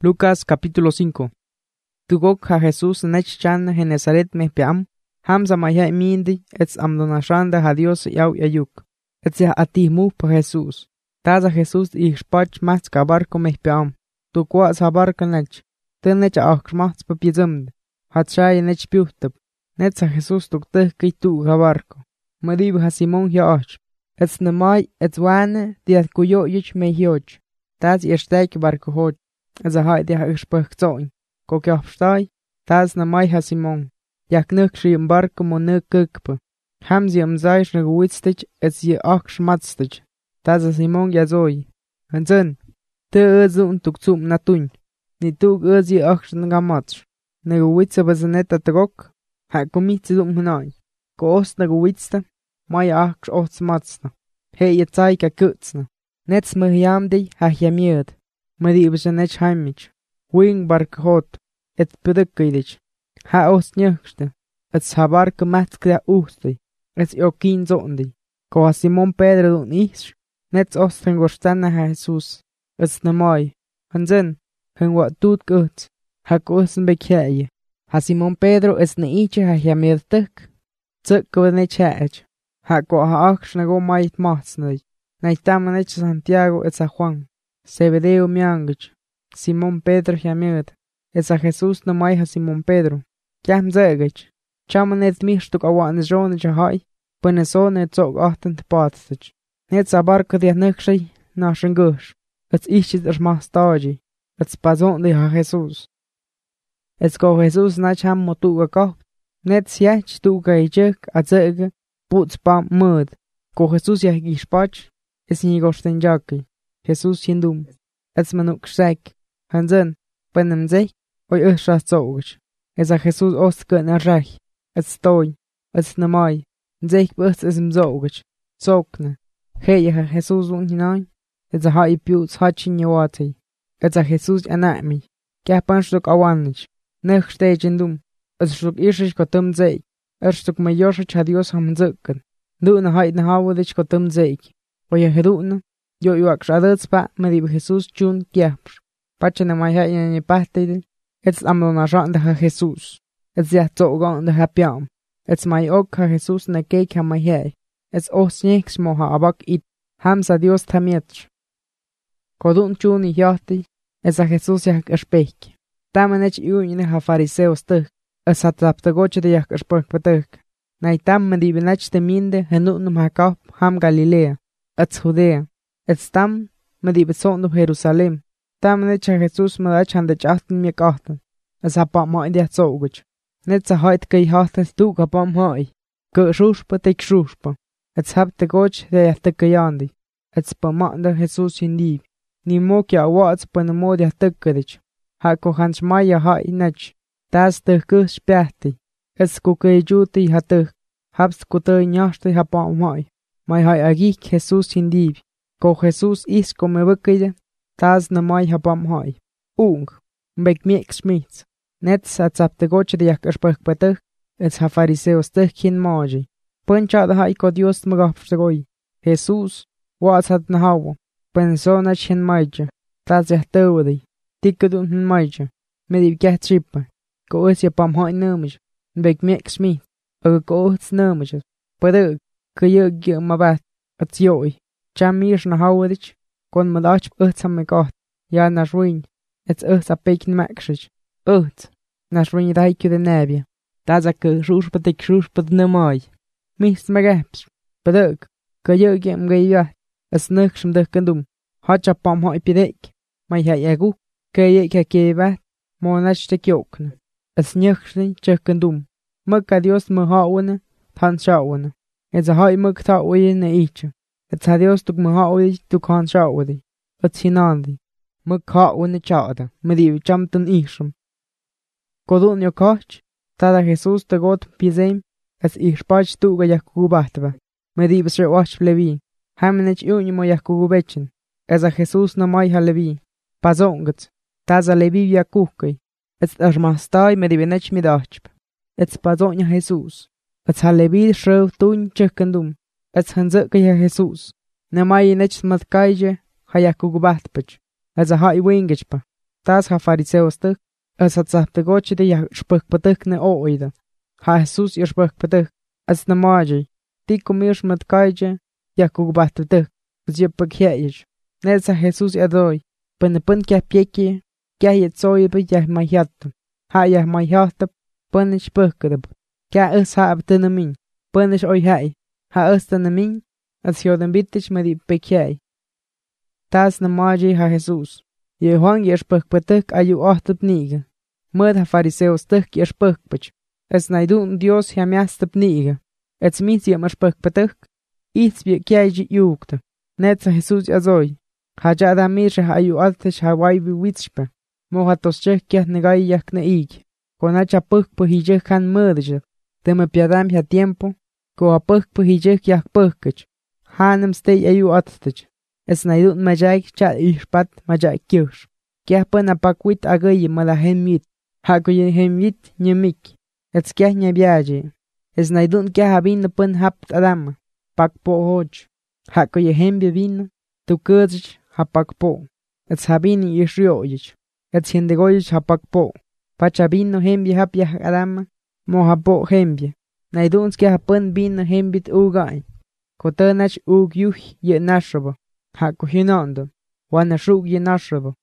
Lucas capítulo 5. Tugok ha Jesús nechchan Genesaret mehpiam, hamza maya mindi, ets amdonashanda ha Dios yau yayuk. Ets ya atimu pa Jesús. Taza Jesús ichpach mats ka barco mehpiam. Tukwa sa barco nech. Tenech achmats pa piezumd. Hatshay nech piuhtab. Netza Jesús tukteh kitu ha barco. Madib ha Simon ya ach. Ets namai ets wane diat kuyo yich me hioch. Taz ishtek barco hoj. Ets a hai dia ichpach zoin. Kokjafstai, taz namai ha Simon. Jak nuk shi barco mo nuk kukpa. Hamzi zaish na gewitstich ets je ach schmatstich. Taz a Simon ya zoi. Hansen. Te uzun tuktsum natun. Ni tuk uzi ach ngamatsch. Na gewitsa bazanet atrok. Ha komitsi hanai. Koos na gewitsta. Mai ach otsmatsta. He je zaika kutsna. Nets mehiamdi ha jamied. Madi bazanet heimich. Wing barco hot. Et pedukidich. Ha os nyugste. Et sabarke matskra usti. Et jokin zondi. Ko ha Simon Pedro dun ish. Nets ostren gostana ha Jesus. Et namai. Hansen. Hen wat doet gut. Ha kosen bekje. Ha Simon Pedro es na iche ha jamied tuk. Tuk go ne chaach. Ha ko ha ach na go mait matsnai. Na tamanech Santiago et sa Juan. Zebedeo miangich. Simon Pedro jamied. Es a Jesús na mai ha Simon Pedro. Jam zegich. Chamanet mishtuk awan jone jahai. Penesone zog achten te patstich. Net sa barco dia nukshay na shengush. Et ischit mastagi. Et spazon de ha Jesús. Et go Jesús na cham motuga kop. Net siach tuga ijek a zege. Puts pam mud. Go Jesús ya gishpach. Es ni gosten jaki. Jesús yendum. Et manuk shek. Hansen. Penem zek. Oi ushas zogich. Es a Jesús ostke na rech. Et stoi. Et namai. Zek bus es zogich. Zokne. Hey ha Jesús un hinein. Et a hai piuts hachin yawati. Et a Jesús anami. Kapan stuk awanich. Nech stejendum. Et stuk ishish kotum zek. Stuk mayoshich ha Dios ham zukken. Du na hai na hawadich kotum zek. Oye heduna. Yo yuak shadets pa medib Jesús chun kiapsh. Pachana mai hai ni pahtide. It's amona rande ha Jesús. It's ya zogan de ha piam. It's my ok ha Jesús na cake ha mai hai. It's os niks mo ha abak it. Hamsa Dios tamietch. Kodun chuni yati. It's a Jesús yak espek. Tamanech iunine ha fariseos tuk. Es hat taptagoche de yak espek patuk. Na itam medibinach de minde henutnum ha kap ham Galilea. It's Judea. It's tam medibesond op Jerusalem. Tamanech ha Jesús medach han de chachten mir gachten. Es ha pam ha in der zogich. Net sa heit gei hachten stu ka pam hai. Ge shuspa tek shuspa. It's hab de goch de yatte geyandi. It's pam de Jesús hindi. Ni mokya wats pan mo de tekkedich. Ha ko hans maya ha inach. Das de kus spehti. Es ko ke juti hatte. Habs ko te nyaste ha pam hai. Mai hai agi Jesús hindi. Ko Jesús is ko me bekide. Tas na mai ha pam hai. Ung. Mbek mi exmits. Net sa tsap de goche de yak espek patuk. It's ha fariseos tekin maji. Puncha da hai ko Dios magapstegoi. Jesús. Wats hat na hawa. Pensona chen maija. Tas ya tewdi. Tikudun maija. Medib gah tripa. Ko es ya pam hai numij. Mbek mi exmits. Ko es numij. Paduk. Kaya gya mabat. At yoi. Cham mish na hawadich. Kon madach uts am megat. Ja na ruin. It's uts a pekin makshich. Uts. Na ruin daikju de nebia. Das a ke rushpatik rushpat namai. Mis magaps. Paduk. Kaya gya mga as nukshim dukandum. Hacha pam hoi pidek. Mai hai agu. Kaya kakebat. Monach te kyokna. As nyukshni chukandum. Mugka Dios mahawana. Tan shawana. It's a hoi mugta oye na icha. It's a Dios tuk mahawi tuk han shawadi. It's hinandi. Mugka wana chawda. Mediv chamtan isham. Kodun yo kach. Tada Jesús te got pizem. As ishpach tuga yakubatva. Mediv sre wach levi. Hamenech unimo yakubechen. As a Jesús na mai ha levi. Pazongat. Taza levi yakukai. It's armastai medivinech midachp. It's pazonya Jesús. It's ha levi shrew tun chukandum. It's hanzuk ya Jesús. Na mai nech matkaije ha yakubatpach. As a hai wingechpa. Tas ha fariseos tuk, as hat sah tegoche de ya spuk patuk ne oida. Ha Jesus ya spuk patuk, as na maji. Tico mirs mat kaije, ya kugbat tuk, zje pakheij. Net sa Jesus ya doi, pun kya pieki, kya yet soye be ya mahiatu. Ha ya mahiatu, punish pukadab. Kya us ha abtenamin, punish oi hai. Ha ustanamin, as yodan bitich medi pekiai. Tas na maji ha Jesus. Ye Juan ye spuk patuk ayu ohtap niga. Mud ha fariseos tuk ye spuk pach. Es naidun Dios ya miastap niga. Ets mis ye spuk patuk. Its bi kiaji yukta. Net sa Jesus azoi. Ha jada mirre ha ayu altish ha waibi witchpa. Mo ha toschek kiat negai yak na ig. Konacha puk po hijek han mudja. Tema piadam ya tiempo. Ko ha puk po hijek yak pukach. Hanem stay ayu altach. Es naidun majaik cha ishpat majaik kyush. Kya pana pakwit agayi mala hemit. Hako ye hemit nyemik. Ets kya nyabiaji. Es naidun kya habin pun hapt adama. Pakpo hoj. Hako ye hembia vino. Tu kudj ha pakpo. Ets habini yishrioyich. Ets hendegoyich ha pakpo. Pacha vino hembia hapya adama. Mo hapo hembia. Naiduns kya hapun vino hembit ugai. Kotanach ug yuh ye nashraba. Hako hinando. Wana shug ye nashraba.